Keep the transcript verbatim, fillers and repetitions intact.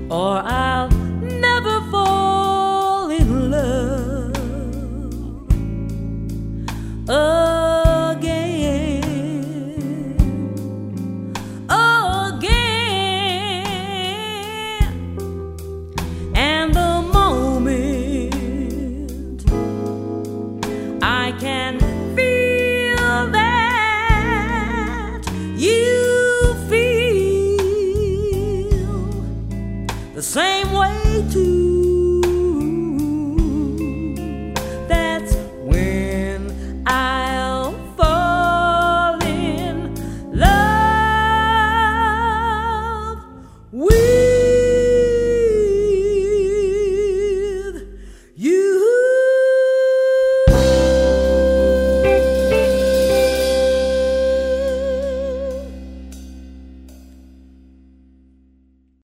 or I'll never fall in love again, again. And the moment I can feel that you feel the same way too, that's when I'll fall in love with